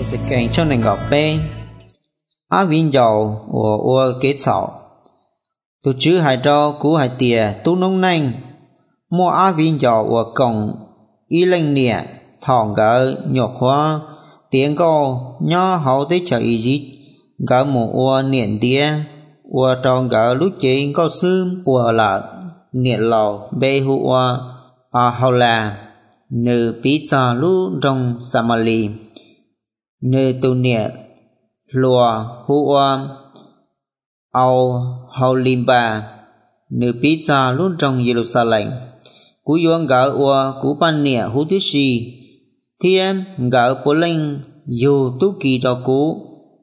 để sự kiện cho nên gặp bên á viên dầu của kết sạo tu chữ hai trâu cú hai tìa tu nông nanh mua á viên dầu của cổng y lên nè thòng gỡ nhọc hóa tiếng câu nhỏ hậu tới chờ y dít gỡ một niệm tía trong gỡ lúc chị có xương là niệm lầu bê hụ hậu là nữ pizza lúc trong Samali nữ tu niệm lùa hụ hậu limba nữ pizza lúc trong Jerusalem cú yuan gỡ cú pan niệm hụ thứ gì thiên gỡ bố linh dù tu kỳ cho cú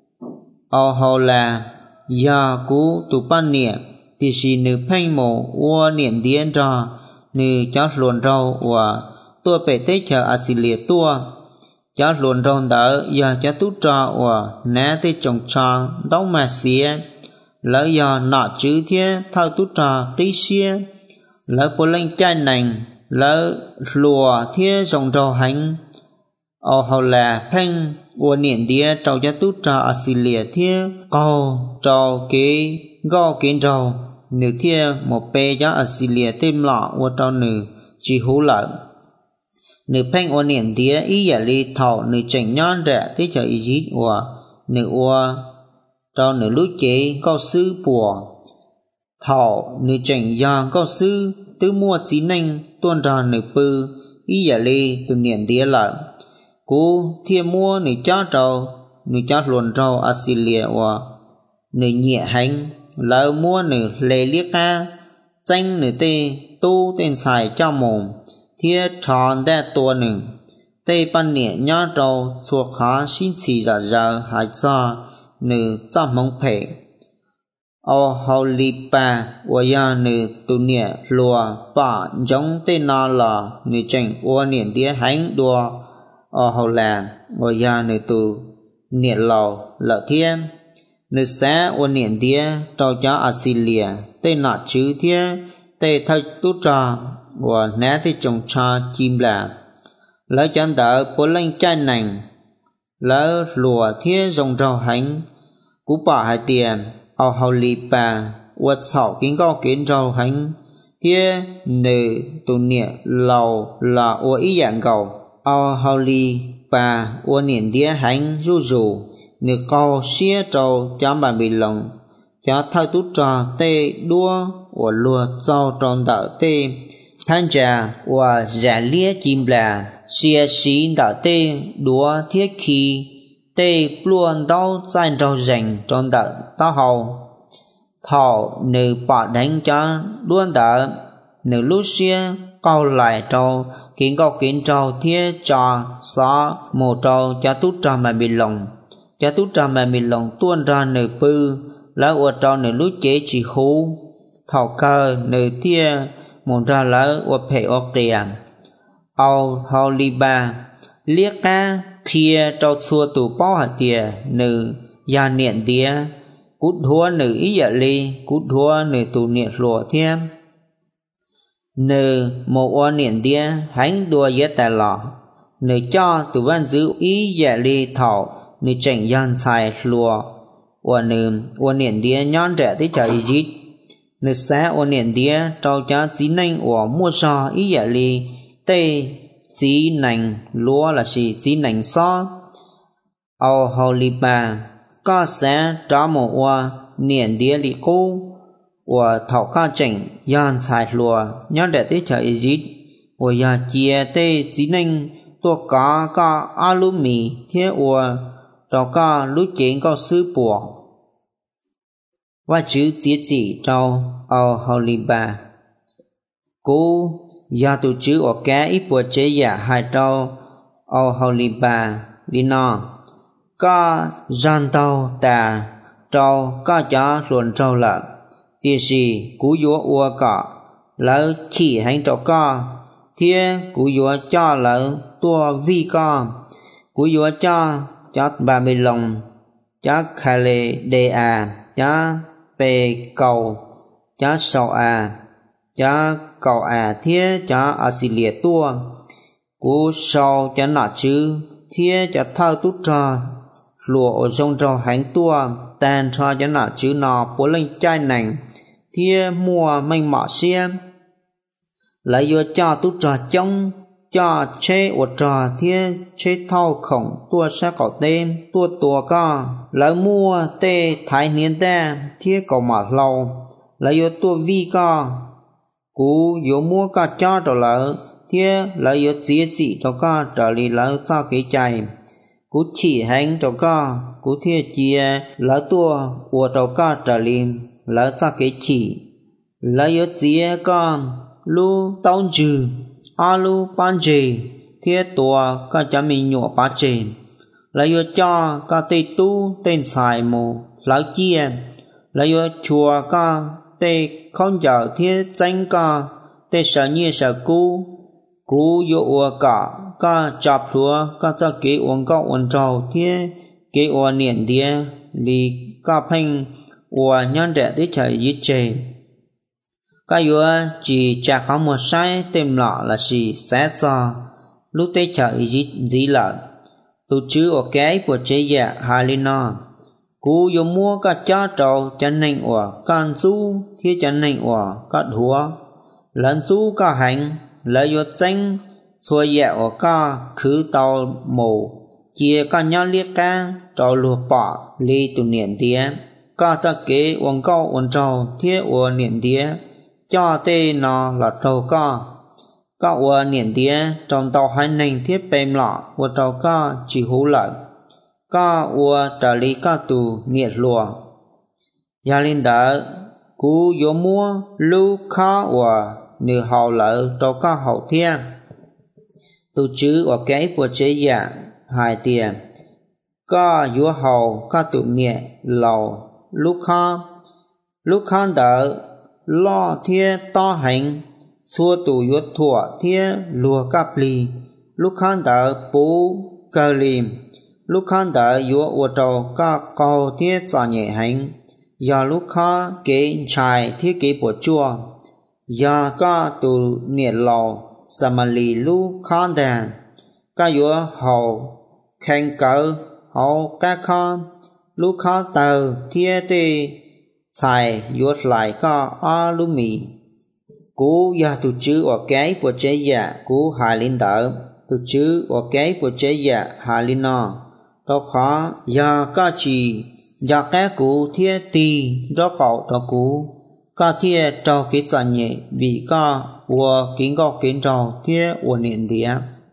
hậu là ya cú tu pan niệm thì si nữ phanh mồ niệm điên cho nữ cho luồn rau tua bể tế chờ Asilia tua cho luồn rau đỡ ya cho tu cho nè tế trồng cho đau mà xía lỡ ya nọ chữ thiên thao tu cho tí xía lỡ bố linh chai nành lỡ lùa thiên trồng rau hành hậu là phanh niệm đĩa trâu cho tu cho Asilia thiên câu trâu kế go kiến trâu nữ thiên một bê cho Asilia thêm lọ trâu nữ chỉ hú lợn nữ phanh niệm đĩa ý giả li thọ nữ chỉnh nhon rẻ tới cho ý dít nữ trâu nữ lúc chế có sư bùa thọ nữ chỉnh giang có sư tư mua chí nanh tuôn ra nữ bư ý giả li từ niệm đĩa lợn cú thiên mua nữ cha luồn trâu Asilia nữ nhẹ hành lỡ mua nữ lê liếc ca danh nữ tê tu tên xài cho mồm thiên tròn đe tua nữ tê ban nhẹ nhá trâu suộc khá xin xì giả giả hải ra nữ cha mông phệ hậu lì bà ya nữ tu nhẹ lùa bà giống tên na là nữ chỉnh niệm tía hành đùa hậu là ya nữ tu niệm lầu lợ thiên nữ sẽ niệm tía trâu cho Asilia tên nọ chữ thiên tê thay tu trà nè thì trồng trà chim là lỡ chân đỡ bố lên chai nành lỡ lùa thiên rồng rau hành cú bỏ hai tiền hậu lì bà sảo kiến cao kiến rau hành thiên nữ tu niệm lầu là ý dạng cầu hậu lì bà niệm tía hành rủ nữ cao xía trâu cho bạn bị lòng cho thay tu trà tê đua lùa trâu tròn đỡ tê thanh trà giả lia chim là xía xí đỡ tê đua thiết khí tê luôn đau danh trâu rành tròn đỡ tao hầu thọ nữ bỏ đánh cho luôn đỡ nữ lúc xía cao lại trâu kiến cao kiến trâu thiết cho xó một trâu cho tu trà mà bị lòng cho tu trà mà bị lòng tuôn ra nữ bư lỡ trâu nữ lúc chế chỉ hú thảo cơ nữ thia một ra lỡ phê kìa hậu lì bà liếc ca thia trâu xua tù bao hạt tìa nữ gia niệm tía cút thua nữ ý dạ ly cút thua nữ tù niệm lùa thêm nữ một niệm tía hành đua yết tài lọ nữ cho tù văn giữ ý dạ ly thảo nữ chỉnh gian xài lùa nữ niệm tía nhon rẻ tới chờ ý dít nữ sẽ niệm tía trâu cho dí nanh mua so ý dạ ly tê dí nành lúa là gì dí nành so hậu lì bà có sẽ cho một niệm tía lì cô thảo ca chỉnh gian xài lùa nhon rẻ tới chờ ý dít ya chia tê dí nanh tua có alu mì thế trâu có lúc chế có sư bùa và chữ chế chỉ trâu hậu lì bà cú ya tu chữ cá ít bùa chế giả hai trâu hậu lì bà đi nọ có gian tàu tà trâu có cho luồn trâu lợn tia gì cú vua cọ lỡ chỉ hành trâu co thiên cú vua cho lỡ tua vi co cú vua cho bà bị lòng cho khale đề cho bề cầu cho sầu cho cầu thiết cho Asilia tua cú sau cho nọ chứ thiên cho thao tút trò lùa ở trong trò hành tua tàn trò cho nọ chứ nọ bố lên chai nành thiên mùa mình mọ xe lấy vô cho tút trò trong cho chế ở trò thiên chế thao khổng tua sẽ có tên tua co lấy mua tê thái niên ta thiên có mở lâu lấy vô tua vi co cú vô mua ca cho trở lỡ thiên lấy vô chia chỉ cho co trở lì lỡ cho cái chạy cú chỉ hành cho co cú thiên chia lỡ tua của cho co trở lì lỡ cho cái chỉ lấy vô chia con lu tông trừ alu ban trì thiết tua ca cho mình nhọ ba trì lấy vô cho ca tê tu tên xài mù lão chia lấy vô chùa ca tê không chờ thiết danh ca tê sợ nhiên sợ cú vô ua cả ca chạp thua ca cho kế uống ca uống trầu thiết kế ua niệm đĩa vì ca phanh ua nhân trẻ tí trời dít trề cái yếu chỉ chả có một sai tìm lọ là gì sẽ cho lúc tết chờ gì lợn tu chứ ở cái của chế dạ hà linh nó cú yếu mua cả cha trâu chân nành ở can su thiết chân nành ở cả đũa lần su cả hành lấy yếu danh xuôi dạ ở cả khứ tàu mù chia cả nhau liệt ca trâu lùa bỏ li tu niệm tía cả cho kế uống câu uống trâu thiết uống niệm tía cho tê nó là trâu co các ua niệm tía trong tàu hai nành thiết bềm lọ của trâu co chỉ hú lợi các ua trở lý các tù nghiệt lùa gia linh đỡ cú yếu mua lưu khá ua nữ hậu lợi trâu co hậu thiên tu chứ ở cái của chế giả hai tiền các yếu hậu các tù nghiệt lầu lúc khá đỡ lo thiên to hành xua tù yuất thua thiên lùa cáp lì lúc khán đỡ bố cơ lìm lúc khán đỡ yuất ua trâu các cầu thiên trả nhẹ hành do lúc khá kế chài thiết kế bộ chua do các tù nhiệt lò xa mà lì lúc khán đàn các yuất hậu khen cỡ hậu các khán lúc khán tờ thiên tì xài yuất lại có a lu mì cú ya tu chữ ở cái của chế giả cú hà linh đỡ tu chữ ở cái của chế giả hà linh nọ đó khó ya ca chỉ ya cái cú thiết tì đó cậu đó cú ca thiết trâu cái chọn nhẹ vì ca của kiến gọc kiến trâu thiết của niệm địa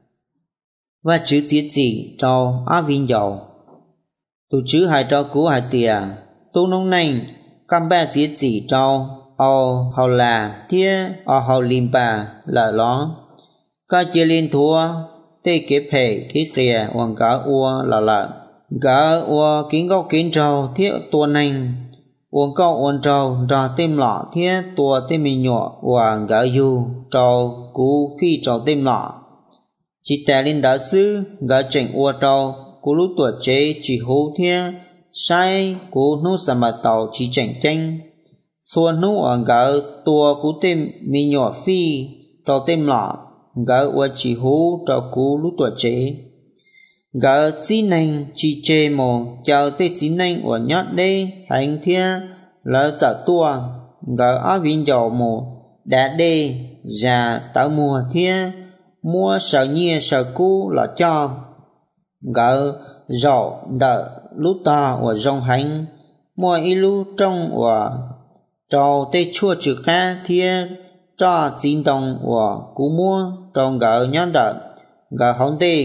và chữ tiết chỉ trâu á vinh dầu tu chữ hai trâu cú hai tìa tu nông nành cam ba tiết chỉ trâu ao hậu là thiết ao hậu lim bà là ló ca chia liên thua tê kế phê thiết rìa hoàng cá ua là cá ua kiến góc kiến trâu thiết tua nành uống câu uống trâu ra tim lọ thiết tua tim mình nhỏ hoàng cá du trâu cú phi trâu tim lọ chỉ tè linh đạo sư gã chỉnh ua trâu cú lúc tuổi chế chỉ hú thiết sai cú nút sa mà tàu chỉ chỉnh chanh xuân nút ở gã tua cú tim mình nhỏ phi trâu tim lọ gã ua chỉ hú trâu cú lúc tuổi chế gã chỉ nành chỉ chê mồ chào tê chỉ nành ở nhát đê hành thiên lỡ trả tua gã á vinh dầu mồ đã đê già tạo mùa thiên mua sợ nhia sợ cú là cho gã dầu đỡ lúc ta ở trong hành mua y lu trong ở trâu tê chua chữ cá thiên cho chín đồng ở cú mua trong gã nhát đỡ gã hông tê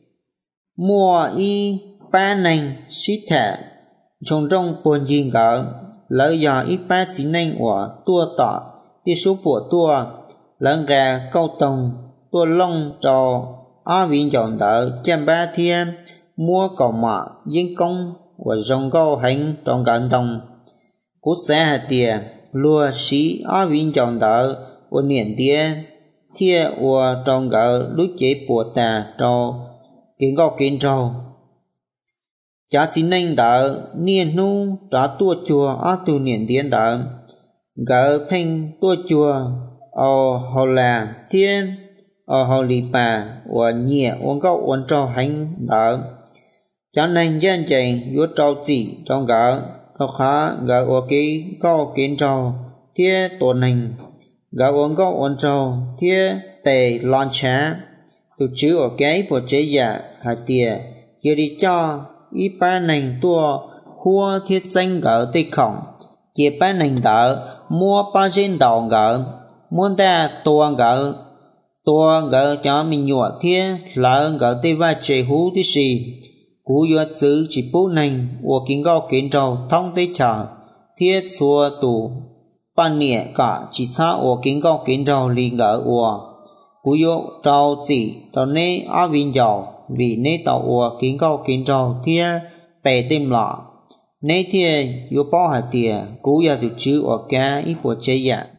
mua y ba nành xít thẻ trong buồn gì gỡ lỡ giờ y ba chỉ nành của tua tỏ đi số của tua lỡ gà câu tông tua lông trò á viên chọn đỡ chăm ba thiên mua cầu mạ yên công của dòng câu hành trong gần đồng cú xe hạt tiền lùa xí á viên chọn đỡ của niệm tiền thiên của trong gỡ lúc chế của ta trò kiến gọc kiến trâu chá xin nành đỡ niên nu trả tua chùa á tu niên tiến đỡ gỡ phanh tua chùa hầu là thiên ở hậu lì bà và nhẹ uống gạo uống trò hành đỡ cho nên dân chạy yếu trâu chỉ trong gạo nó khá gạo ở cái gạo kiến trâu thiết tổ nành gạo uống gạo uống trâu thiết tề lon chá từ chữ ở cái bộ chế giả hạt tìa kia đi cho ít ba nành tua hua thiết danh gạo tê khổng kia ba nành đỡ mua ba trên đầu gạo muốn ta tua gạo cho mình nhọ thiết là gạo tê va chế hú tí xì cú yếu chữ chỉ bố nành của kiến gạo kiến trâu thông tê chờ thiết xua tù ban nịa cả chỉ xa của kiến gạo kiến trâu lì gạo của cú yếu trâu chỉ trâu nê á viên dầu vì nê tàu của kiến gạo kiến trâu thiết bè tìm lọ nê thiết yếu bao hạt tìa cú yếu từ chữ của cá ít bộ chế dạ